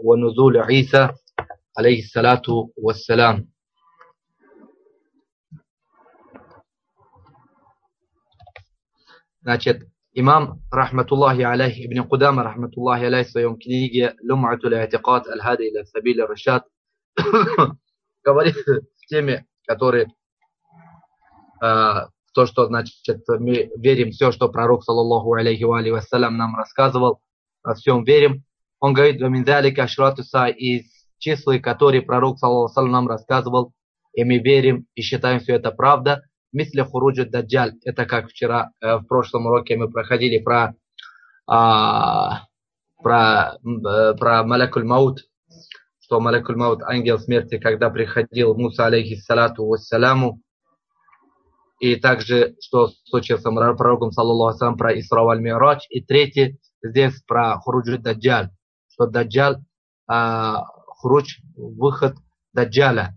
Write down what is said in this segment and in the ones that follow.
ونزول عيسى عليه الصلاة والسلام. Значит, имам, рахматуллахи алейх, Ибн Кудама, рахматуллахи алейх, в своем книге «Лум'атуль и'тикад аль-хади иля сабили рашад» говорит в теме, которые то, что, значит, мы верим все, что пророк, саллаллаху алейхи ва алейхи вассалям, нам рассказывал, во всем верим. Он говорит, из числа, которые пророк, саллаллаху алейхи вассалям, нам рассказывал, и мы верим и считаем все это правда. Мисля хуруджу даджаль. Это как вчера, в прошлом уроке мы проходили про Малакуль Маут, что Малакуль Маут, ангел смерти, когда приходил Муса, алейхиссалату вассаляму, и также, что случилось с пророком, саллаллаху алейхи вассалям, про Исра валь Ми'радж. И третий, здесь про хуруджу даджаль, что даджаль, хурудж, выход даджаля.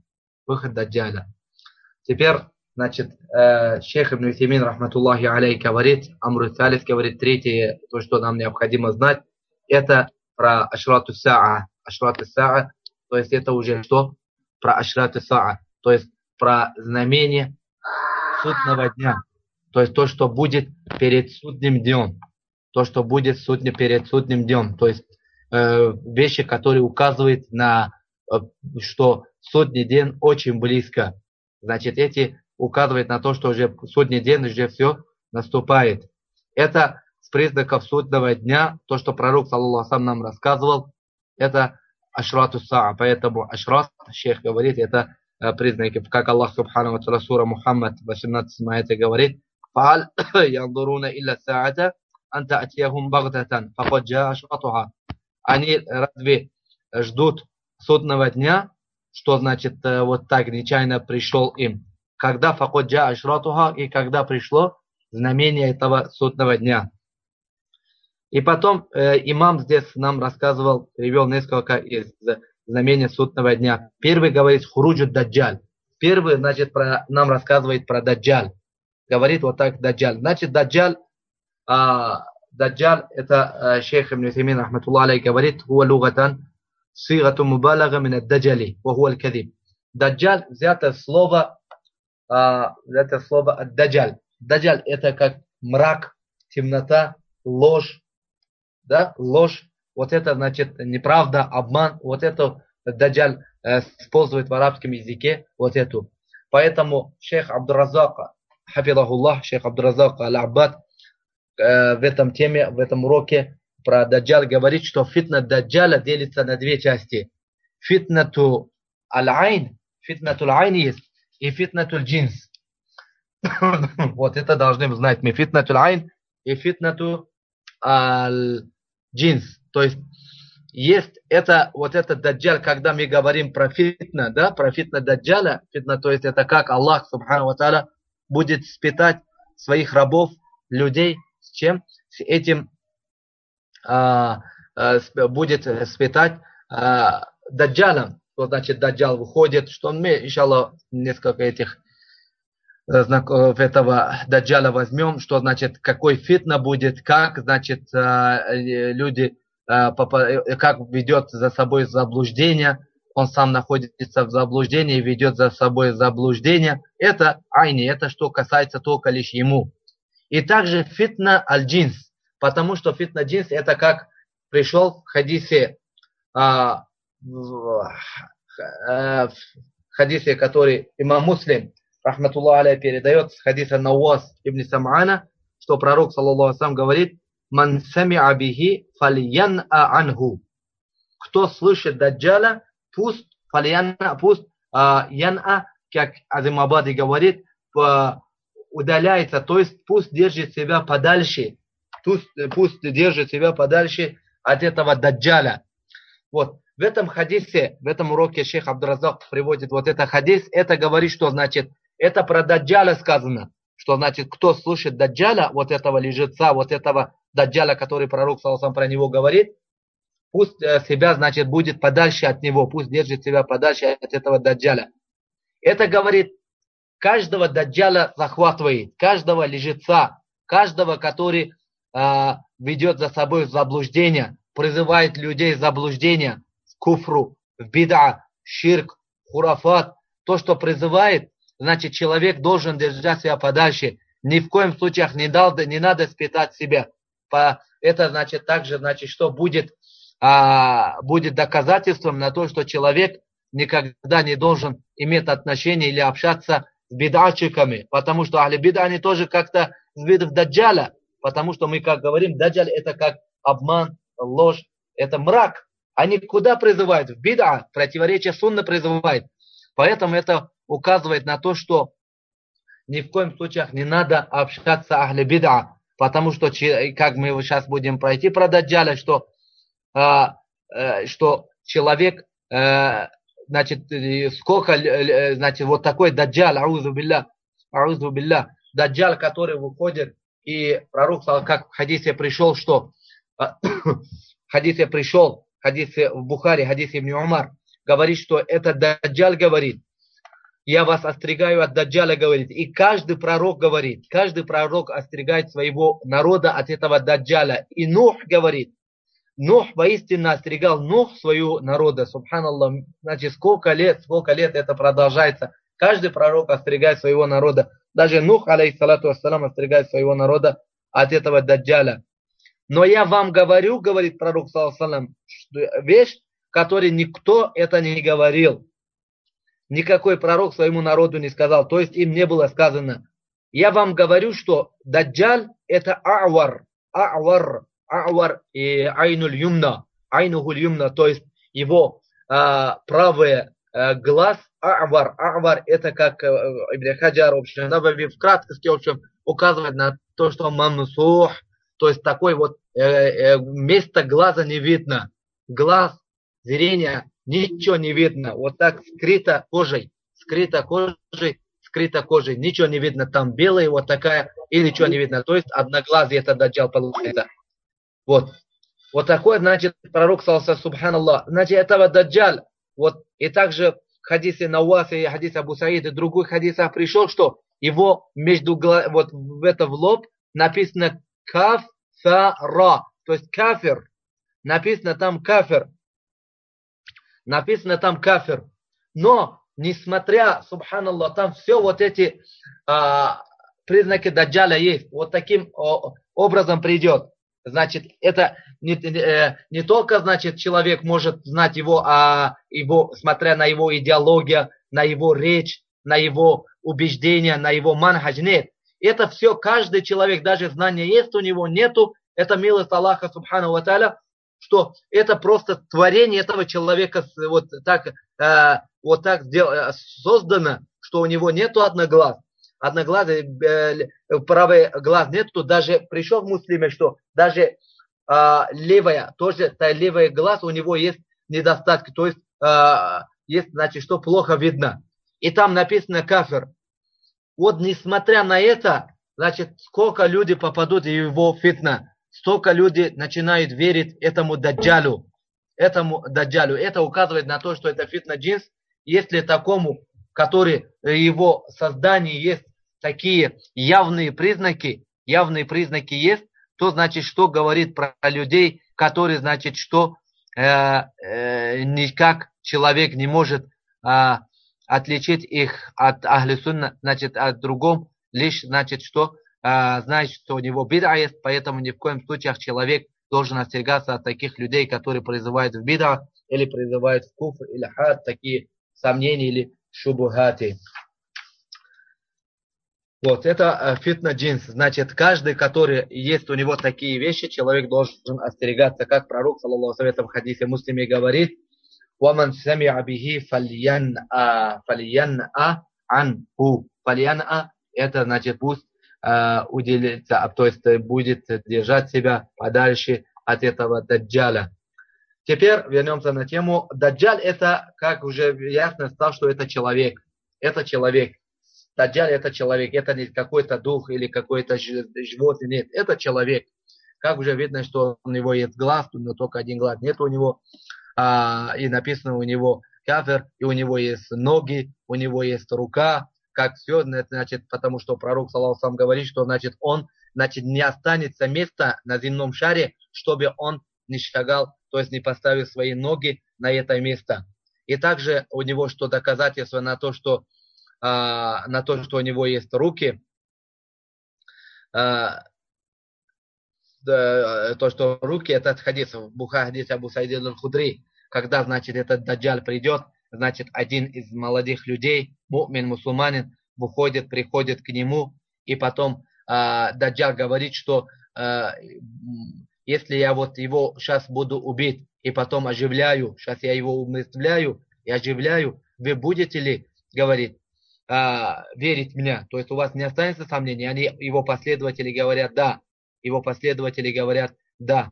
Теперь, значит, шейх Ибн Утаймин, рахматуллахи алейхи, говорит, Амру Салис говорит, третье, то, что нам необходимо знать, это про ашрату саа. Ашрату саа, то есть это уже что? Про ашрату саа, то есть про знамение судного дня. То есть то, что будет перед судным днем. То, что будет перед судным днем. То есть вещи, которые указывают на, что судный день очень близко. Значит, эти указывает на то, что уже судный день уже все наступает. Это с признаков судного дня, то, что пророк, саллаллаху алейхи ва саллям, нам рассказывал, это ашрату саа. Поэтому ашрат, шейх говорит, это признаки, как Аллах субхану ва тааля, сура Мухаммад 18 аяте говорит, «Фа'аль янзуруна илля са'ата ан та'тияхум багдатан, факад джаа ашратуха». Они разве ждут судного дня, что значит вот так нечаянно пришел им? Когда факоджа ашратуха, и когда пришло знамение этого судного дня. И потом имам здесь нам рассказывал, привел несколько из знамений судного дня. Первый говорит хуруджу даджаль. Первый, значит, нам рассказывает про даджаль. Говорит вот так даджаль. Значит, даджаль это шейх Ибн Утаймин, рахматуллахи алейхи, говорит, хуа лугатан сигату мубалага мин ад-даджали, ва хуа аль-кадиб. Даджаль взято слово даджаль. Даджаль это как мрак, темнота, ложь, да, ложь. Вот это значит неправда, обман. Вот это даджаль использует в арабском языке, вот эту. Поэтому шейх Абдуразак, хафидахуллах, шейх Абдуразак аль-Аббад в этом теме, в этом уроке про даджаль говорит, что фитна даджаля делится на две части. Фитнату аль-айн есть, и фитнатуль джинс. Вот это должны знать мы. Фитнатуль айн и фитнатуль джинс. То есть это вот этот даджаль, когда мы говорим про фитна, да, про фитна даджаля, фитна, то есть это как Аллах субхану ва тааля будет испытать своих рабов, людей, с чем? С этим будет испытать даджалом. Что значит даджал выходит, что мы, иншаллах, несколько этих знаков этого даджаля возьмем, что значит, какой фитна будет, как, значит, люди, как ведет за собой заблуждение, он сам находится в заблуждении, ведет за собой заблуждение. Это айни, это что касается только лишь ему. И также фитна аль-джинс, потому что фитна джинс это как пришел в хадисе, хадисе, который имам Муслим, рахматуллах алейхи, передает с хадиса Науас ибн Сам'ана, что пророк, саллаллаху алейхи ва саллям, говорит, «Ман сами'a бихи фальян'a анху». Кто слышит даджаля, пусть ян'a, как Азим Абади говорит, удаляется, то есть пусть держит себя подальше, пусть держит себя подальше от этого даджаля. Вот. В этом хадисе, в этом уроке шейх Абдуразак приводит вот этот хадис, это говорит, что значит, это про даджаля сказано, что значит, кто слышит даджаля, вот этого лжеца, вот этого даджаля, который пророк саллаллаху про него говорит, пусть себя, значит, будет подальше от него, пусть держит себя подальше от этого даджаля. Это говорит, каждого даджаля захватывает, каждого лжеца, каждого, который ведет за собой заблуждение, призывает людей в заблуждение, куфру, в бида, ширк, хурафат, то, что призывает, значит, человек должен держать себя подальше. Ни в коем случае не надо спитать себя. Это значит также, значит, что будет доказательством на то, что человек никогда не должен иметь отношение или общаться с бидачиками. Потому что ахли бида, они тоже как-то с видов даджаля. Потому что мы, как говорим, даджаль это как обман, ложь, это мрак. Они куда призывают? В бида, противоречие сунны призывает. Поэтому это указывает на то, что ни в коем случае не надо общаться с ахли бида. Потому что, как мы сейчас будем пройти про даджаля, что человек, значит, сколько, значит, вот такой даджаль, аузу билля, даджаль, который выходит, и пророк, как в хадисе пришел, что в хадисе в Бухари, хадисе Ибн Умар, говорит, что это даджаль говорит. Я вас остерегаю от даджаля, говорит. И каждый пророк говорит, каждый пророк остерегает своего народа от этого даджаля. И Нух говорит, Нух воистину остерегал своего народа, субханаллах. Значит, сколько лет это продолжается. Каждый пророк остерегает своего народа. Даже Нух, алейхиссалату вассалам, остерегает своего народа от этого даджаля. Но я вам говорю, говорит пророк, саллаллаху, вещь, которой никто это не говорил. Никакой пророк своему народу не сказал. То есть им не было сказано. Я вам говорю, что даджаль это а'вар и айнуль юмна. Айнухуль юмна, то есть его правый глаз. А'вар это как Ибн Хаджар, в общем, в краткости, в общем, указывает на то, что мамсух, то есть такой вот место глаза не видно. Глаз, зрение, ничего не видно. Вот так скрыто кожей, ничего не видно. Там белая вот такая, и ничего не видно. То есть одноглазый это даджал получается. Вот такой, значит, пророк саллаллаху, субханаллах. Значит, этого даджаль. Вот, и также в хадисе Науасе, хадисе Абу Саид и других хадисах пришел, что его вот в лоб написано кафара, то есть кафир. Написано там кафир. Но, несмотря, субханаллах, там все вот эти признаки даджаля есть. Вот таким образом придет. Значит, это не только, значит, человек может знать его, смотря на его идеологию, на его речь, на его убеждения, на его манхадж. Нет. Это все каждый человек, даже знание есть у него, нету. Это милость Аллаха, субхану ва тааля, что это просто творение этого человека вот так создано, что у него нету одноглазый, правый глаз нету. Даже пришел в муслиме, что даже левый глаз у него есть недостатки, то есть есть, значит, что плохо видно. И там написано кафир. Вот несмотря на это, значит, сколько люди попадут в его фитна, столько люди начинают верить этому даджалю. Это указывает на то, что это фитна-джинс. Если такому, который его создании есть такие явные признаки есть, то значит, что говорит про людей, которые, значит, что никак человек не может отличить их от ахли сунна, значит, от другом, лишь, значит, что знает, что у него бида есть, поэтому ни в коем случае человек должен остерегаться от таких людей, которые призывают в бида, или призывают в куфр, или хад, такие сомнения или шубухаты. Вот, это фитна джинс. Значит, каждый, который есть у него такие вещи, человек должен остерегаться, как пророк, саллаллаху алейхи ва саллям, в хадисе муслиме говорит, وَمَنْ سَمِعَ بِهِ فَلْيَنْأَ عَنْهُ. Фальян'a, это значит пусть уделится, то есть будет держать себя подальше от этого даджаля. Теперь вернемся на тему. Даджаль это, как уже ясно стало, что это человек. Это человек. Даджаль это человек. Это не какой-то дух или какой-то животное. Нет, это человек. Как уже видно, что у него есть глаз, но только один глаз нет у него. И написано у него кафир, и у него есть ноги, у него есть рука. Как все, значит, потому что пророк, саллаллаху алейхи ва саллям, говорит, что, значит, он, значит, не останется места на земном шаре, чтобы он не шагал, то есть не поставил свои ноги на это место. И также у него что доказательство на то, что у него есть руки, то, что руки, этот хадис, в Бухари хадис Абу Саида аль-Худри, когда, значит, этот даджаль придет, значит, один из молодых людей, му'мин, мусульманин, приходит к нему, и потом даджаль говорит, что если я вот его сейчас буду убить, и потом оживляю, сейчас я его умертвляю и оживляю, вы будете ли, говорит, верить в меня? То есть у вас не останется сомнений? Они, его последователи говорят, да. Его последователи говорят, да,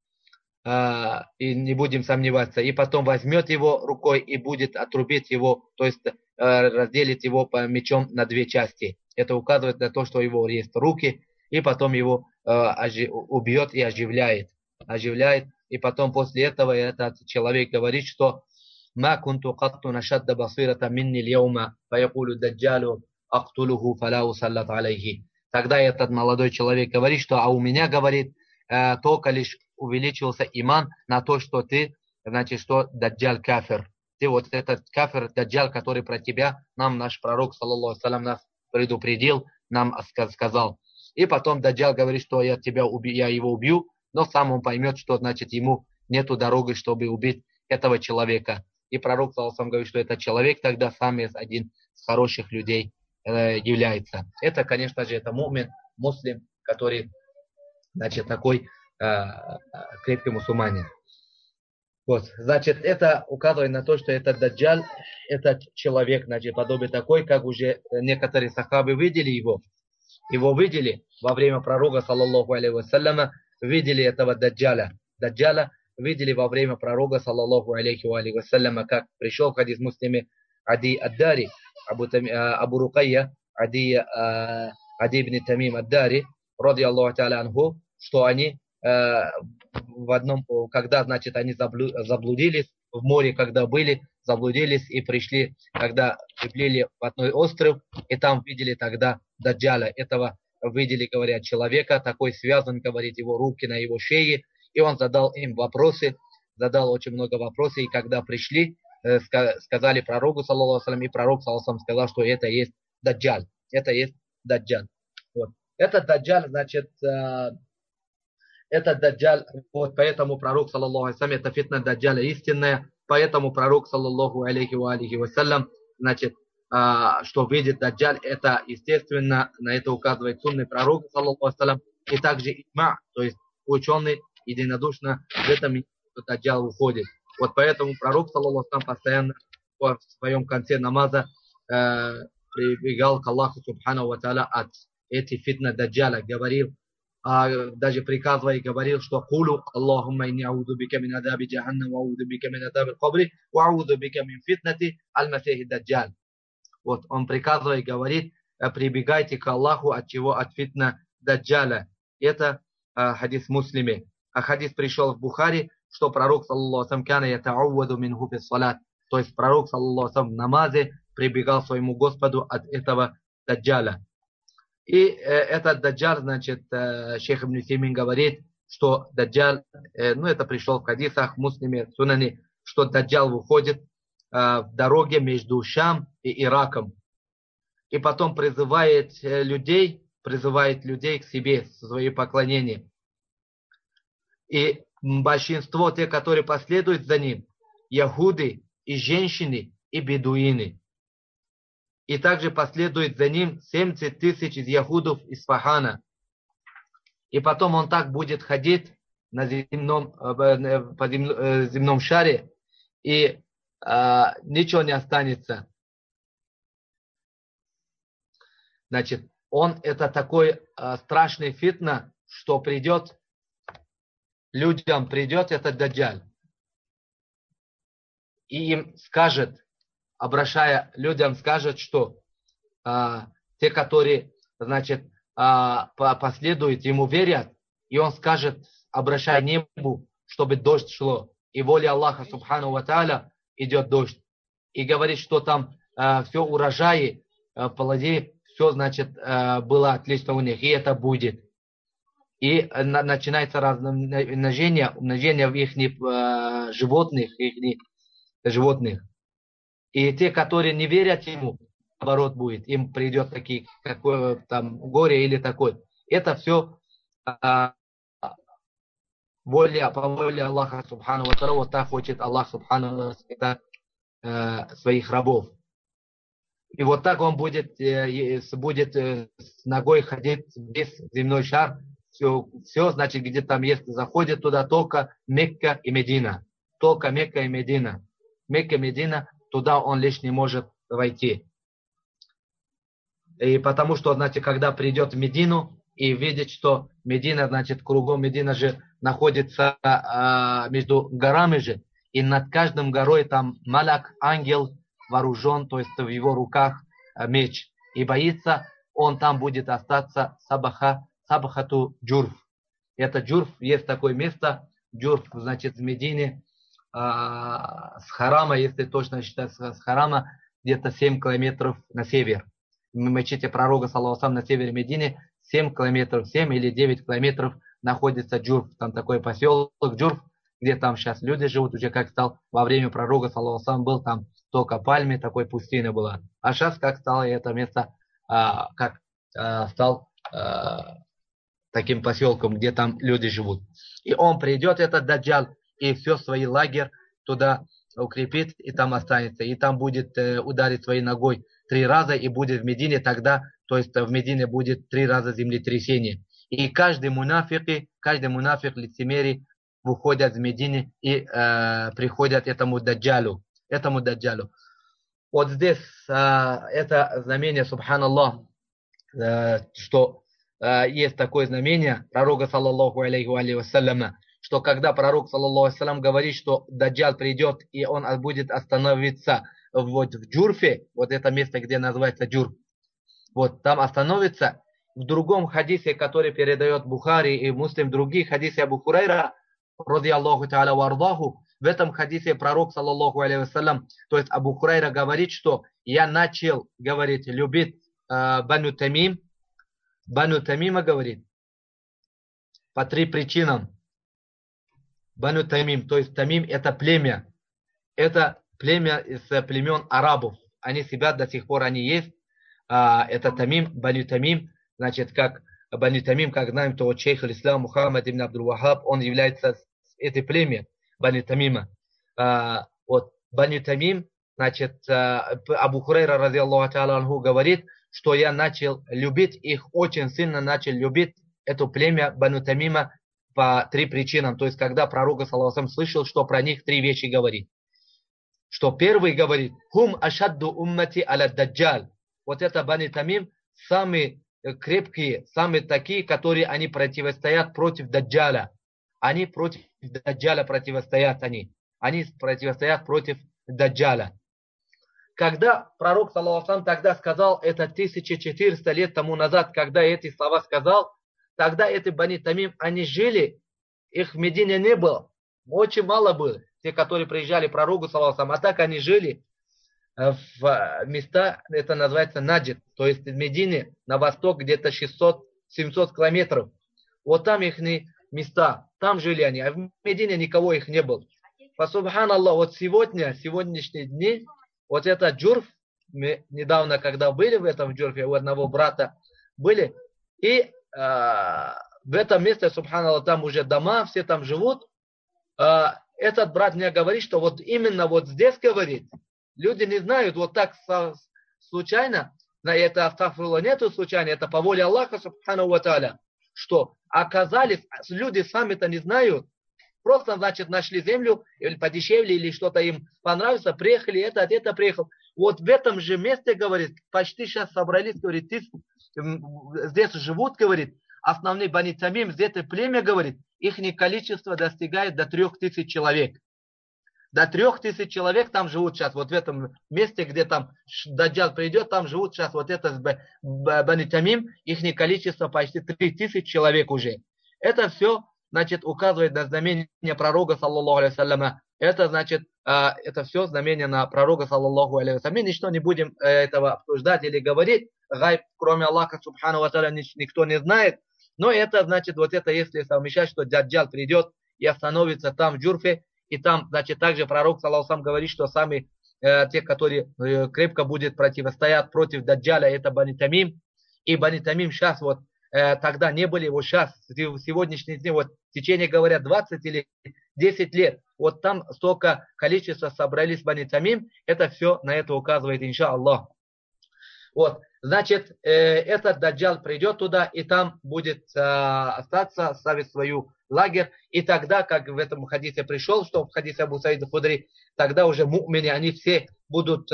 и не будем сомневаться. И потом возьмет его рукой и будет отрубить его, то есть разделит его мечом на две части. Это указывает на то, что у него есть руки, и потом его убьет и оживляет. И потом после этого этот человек говорит, что «Ма кунту катту нашадда басирата минни льяума, фаякулю даджалу актулуху фала усаллат алейхи». Тогда этот молодой человек говорит, что у меня, говорит, только лишь увеличился иман на то, что ты, значит, что даджаль кафир. Ты вот этот кафир, даджаль, который про тебя, нам наш пророк, саллаллаху алейхи нас предупредил, нам сказал. И потом даджаль говорит, что я его убью, но сам он поймет, что, значит, ему нету дороги, чтобы убить этого человека. И пророк, саллаллаху алейхи, говорит, что этот человек тогда сам есть один из хороших людей, является. Это, конечно же, это мумин, муслим, который, значит, такой крепкий мусульманин. Вот, значит, это указывает на то, что этот даджаль, этот человек, значит, подобный такой, как уже некоторые сахабы видели его. Его видели во время пророка, саллаллаху алейхи вассаляма, видели этого даджаля. Даджаля видели во время пророка, саллаллаху алейхи вассаляма, как пришел в хадис муслиме Ади ад-Дари, Абу Рукайя, Ади ибн Тамим ад-Дари, ради Аллаху та'аля анху, что они когда, значит, они заблудились в море, когда были, заблудились и пришли, когда приплыли в одной остров, и там видели тогда даджаля, этого видели, говорят, человека, такой связан, говорит, его руки на его шее, и он задал им вопросы, задал очень много вопросов, и когда пришли, сказали пророку, саллаллаху алейхи, и пророк, саллаллаху алейхи, сказал, что это есть даджаль. Это есть даджаль. Вот. Этот даджаль, значит, это даджаль, вот поэтому пророк, саллаллаху алейхи, это фитна даджаля истинная, поэтому пророк, саллаллаху алейхи вассалям, значит, что видит даджаль, это, естественно, на это указывает сунный пророк, саллаллаху алейхи, и также иджма, то есть ученые единодушно в этом даджаль уходит. Вот поэтому пророк, саллаллаху алейхи, постоянно в своем конце намаза прибегал к Аллаху субхану ва тааля от этих фитна даджаля, говорил, даже приказывая, говорил, что «Кулу Аллахумма инни аузу бика мин адаби джаханнам, ва аузу бика мин адаби аль-кабри, ва аузу бика мин фитнати аль-масихи даджаль». Вот он приказывает, говорит, прибегайте к Аллаху от чего? От фитна даджаля. Это хадис муслиме. А хадис пришел в Бухари, что пророк, саллаллаху алейхи, кана ятауаду минху фи салат. То есть пророк, саллаллаху алейхи, в намазе прибегал своему Господу от этого даджаля. И этот даджаль, значит, шейх Ибн Утеймин говорит, что даджаль, это пришло в хадисах, муслиме, сунане, что даджаль выходит в дороге между Шам и Ираком. И потом призывает людей к себе, в свои поклонения. И большинство тех, которые последуют за ним, яхуды и женщины и бедуины. И также последует за ним 70 тысяч из яхудов из Фахана. И потом он так будет ходить по земном шаре, и ничего не останется. Значит, это такой страшный фитна, что людям придет этот даджаль. И им скажет, обращая людям, скажет, что те, которые, значит, последуют, ему верят, и он скажет, обращая небу, чтобы дождь шло. И воля Аллаха, субхану ва тааля, идет дождь. И говорит, что там все урожаи, плоды, все, значит, было отлично у них, и это будет. И начинается умножение в их животных, их животных. И те, которые не верят ему, наоборот будет, им придет такие, какое там горе или такое. Это все по воле Аллаха Субхану Ва Тааля, вот так хочет Аллах Субхану Ва Тааля своих рабов. И вот так он будет с ногой ходить весь земной шар. Все, значит, где там есть, заходит туда только Мекка и Медина. Только Мекка и Медина. Мекка и Медина, туда он лишь не может войти. И потому что, значит, когда придет в Медину и видит, что Медина, значит, кругом Медина же находится между горами же, и над каждым горой там маляк, ангел, вооружен, то есть в его руках меч. И боится, он там будет остаться сабахату джурф. Это джурф, есть такое место, джурф, значит, в Медине, с Харама, если точно считать, с Харама, где-то 7 километров на север. В мечети пророка, саллаллаху алейхи, на севере Медины 7 километров, 7 или 9 километров находится Джурф. Там такой поселок Джурф, где там сейчас люди живут, уже как стал во время пророка, саллаллаху алейхи, был там только пальмы, такой пустыня была. А сейчас как стало это место, стал таким поселком, где там люди живут. И он придет, этот даджал, и все свои лагерь туда укрепит, и там останется. И там будет ударить своей ногой 3 раза, и будет в Медине тогда, то есть в Медине будет 3 раза землетрясение. И каждый мунафик лицемерий выходят из Медины и приходят этому даджалу. Вот здесь это знамение, субханаллах, что есть такое знамение пророка, саллаллаху алейхи вассаляма, что когда пророк, саллаллаху алейхи вассалям, говорит, что даджал придет и он будет остановиться вот в Джурфе, вот это место, где называется Джурф, вот там остановится. В другом хадисе, который передает Бухари и Муслим, другие хадисы Абу Хурайра, ради Аллаху та'аля вардаху, в этом хадисе пророк, саллаллаху алейхи вассалям, то есть Абу Хурайра говорит, что я начал, говорит, любить Бану Тамим. Бану Тамима говорит, по 3 причинам. Бану Тамим, то есть Тамим это племя. Это племя из племен арабов. Они себя до сих пор они есть. Это Тамим, Бану Тамим. Значит, как Бану Тамим, как знаем, то шейх аль-Ислам Мухаммад ибн Абдул-Вахаб, он является это племя Бану Тамима. Вот Бану Тамим, значит, Абу Хурайра, ради Аллаху та'аля анху, говорит, что я начал любить их, очень сильно начал любить это племя Бану Тамима по 3 причинам. То есть, когда пророк, саллаллаху алейхи, слышал, что про них 3 вещи говорит. Что первый говорит, хум ашадду уммати аля даджал. Вот это Бану Тамим, самые крепкие, самые такие, которые они противостоят против даджаля. Они против даджаля противостоят они. Они противостоят против даджаля. Когда пророк, саллаллаху алейхи, тогда сказал, это 1400 лет тому назад, когда эти слова сказал, тогда эти Бани Тамим, они жили, их в Медине не было, очень мало было, те, которые приезжали к пророку, саллаллаху алейхи, а так они жили в места, это называется Наджид, то есть в Медине на восток где-то 600-700 километров, вот там их места, там жили они, а в Медине никого их не было. По субханаллах, вот сегодняшние дни, вот это Джурф, мы недавно, когда были в этом Джурфе, у одного брата были, и в этом месте, субханаллах, там уже дома, все там живут. Этот брат мне говорит, что вот именно вот здесь, говорит, люди не знают, вот так случайно, это астагфируллах, нету случайно, это по воле Аллаха, субхану ва тааля, что оказались, люди сами-то не знают, просто, значит, нашли землю, или подешевле, или что-то им понравится, приехали, это приехал. Вот в этом же месте, говорит, почти сейчас собрались, говорит, здесь живут, говорит, основные Бани Тамим, здесь это племя, говорит, их количество достигает до 3000 человек. До 3000 человек там живут сейчас, вот в этом месте, где там даджал придет, там живут сейчас вот это Бани Тамим, их количество почти 3000 человек уже. Это все, значит, указывает на знамение пророка, саллаллаху алейхи вассаляма. Это, значит, это все знамение на пророка, саллаллаху алейхи вассаляма. Мы ничто не будем этого обсуждать или говорить. Гайб, кроме Аллаха, субхану ва тааля, никто не знает. Но это, значит, вот это, если совмещать, что даджал придет и остановится там в Джурфе, И там, значит, также пророк, саллаллаху алейхи говорит, что сами те, которые крепко будет противостоять против Даджаля, это Бани Тамим. И Бани Тамим сейчас вот, тогда не были, вот сейчас, в сегодняшний день, вот в течение, говорят, 20 или 10 лет, вот там столько количества собрались Бани Тамим, это все на это указывает, иншаллах. Вот, значит, этот Даджал придет туда, и там будет остаться, ставить свою лагерь. И тогда, как в этом хадисе пришел, что в хадисе Абу Саида Худри, тогда уже му'мины, они все будут,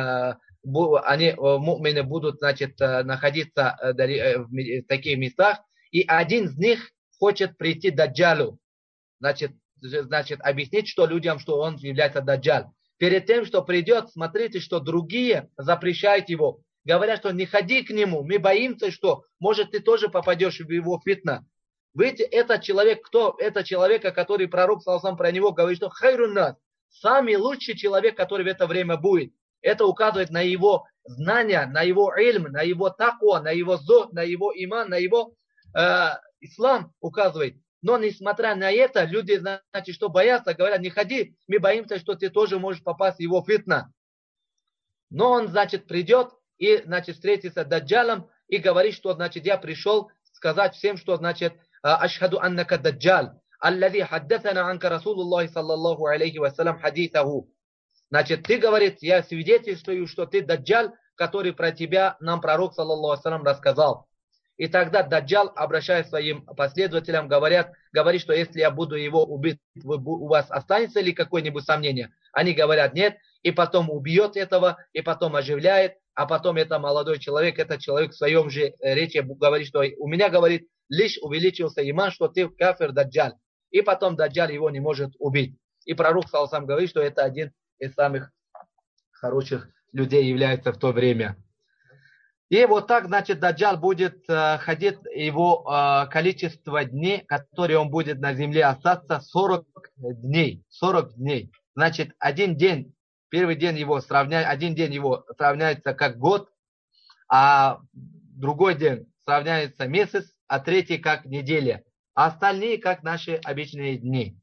му'мины будут, значит, находиться в таких местах. И один из них хочет прийти к Даджалу. Значит, объяснить, что людям, что он является Даджал. Перед тем, что придет, смотрите, что другие запрещают его. Говорят, что не ходи к нему, мы боимся, что, может, ты тоже попадешь в его фитна. Видите, этот человек, кто? Это человек, который пророк, саллаллаху про него говорит, что хайрун нас, самый лучший человек, который в это время будет. Это указывает на его знания, на его ильм, на его таква, на его зохд, на его иман, на его ислам указывает. Но несмотря на это, люди, значит, что боятся, говорят, не ходи, мы боимся, что ты тоже можешь попасть в его фитна. Но он, значит, придет и, значит, встретится с Даджалом и говорит, что, значит, я пришел сказать всем, что, значит, ашхаду аннака Даджал, аллади хаддасана анка Расулуллахи саллаллаху алейхи вассалям хадисаху. Значит, ты, говорит, я свидетельствую, что ты Даджал, который про тебя нам пророк саллаллаху алейхи вассалям рассказал. И тогда Даджал, обращаясь к своим последователям, говорит, что если я буду его убить, у вас останется ли какое-нибудь сомнение? Они говорят нет, и потом убьет этого, и потом оживляет, а потом это молодой человек, этот человек в своем же речи говорит, что у меня, говорит, лишь увеличился иман, что ты кафир Даджал. И потом Даджал его не может убить. И пророк сам говорит, что это один из самых хороших людей является в то время. И вот так, значит, Даджал будет ходить, его количество дней, которые он будет на земле остаться, 40 дней. 40 дней. Значит, один день, первый день его один день его сравняется как год, а другой день сравняется месяц, а третий как неделя. А остальные как наши обычные дни.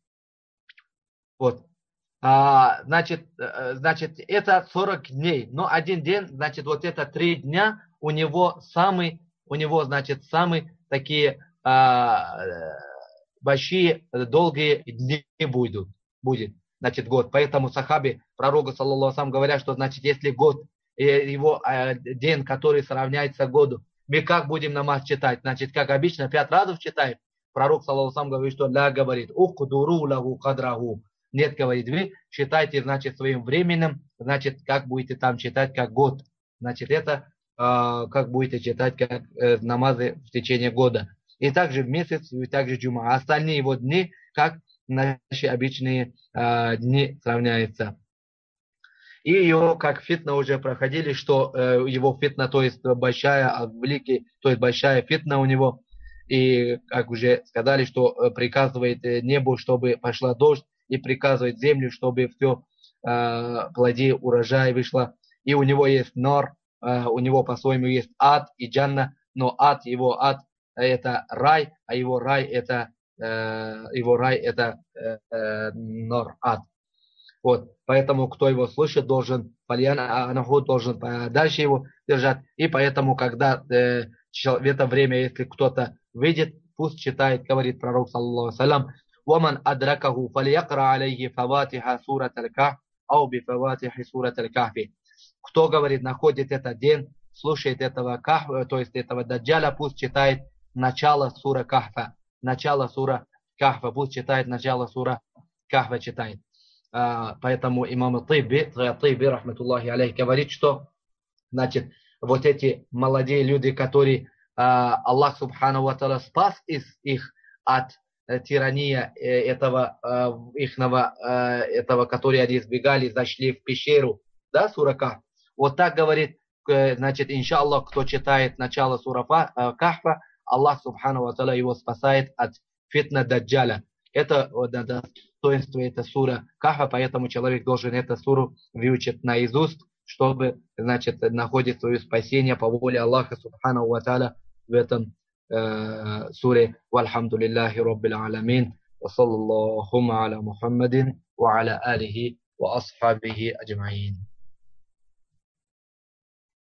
Вот. Значит, это 40 дней. Но один день, значит, вот это 3 дня, у него, значит, самые такие большие, долгие дни будет. Значит, год. Поэтому сахаби пророка, саллаллаху алейхи, говорят, что, значит, если год, его день, который сравняется году, мы как будем намаз читать? Значит, как обычно, 5 разов читаем. Пророк, саллаллаху алейхи, говорит, что ля, говорит, ухдуру лаху кадраху. Нет, говорит, вы считайте, значит, своим временем, значит, как будете там читать, как год. Значит, это как будете читать, как намазы в течение года. И также в месяц, и также джума. А остальные его дни, как наши обычные дни сравняются. И его, как фитна уже проходили, что его фитна, то есть большая, великий, то есть большая фитна у него. И, как уже сказали, что приказывает небу, чтобы пошла дождь, и приказывает землю, чтобы все плоди, урожай вышло. И у него есть нор, у него по-своему есть ад и джанна, но его ад это рай, а его рай это нор, ад. Вот, поэтому кто его слышит, должен дальше его держать. И поэтому, когда в это время, если кто-то видит, пусть читает, говорит пророк, саллаллаху алейхи ومن أدركه فليقرأ عليه فواتح سورة الكهف أو بفواتح سورة الكهف. Кто, говорит, находит этот день, слушает этого кахфа, то есть этого даджаля, пусть читает начало сура кахфа. Начало сура кахфа, пусть читает начало сура кахфа, читает. Поэтому имам Тайби, рахматуллахи алейхи, говорит, что, значит, вот эти молодые люди, которые Аллах субхану ва тааля спас их от тирания этого, который они избегали, зашли в пещеру, да, сура Кахф. Вот так говорит, значит, иншаллах, кто читает начало сура Кахфа, Аллах субхану ва тааля его спасает от фитна даджаля. Это достоинство, это сура Кахфа, поэтому человек должен эту суру выучить наизусть, чтобы, значит, находить свое спасение по воле Аллаха субхану ва тааля в этом سورة والحمد لله رب العالمين وصلى اللهم على محمد وعلى آله وأصحابه أجمعين.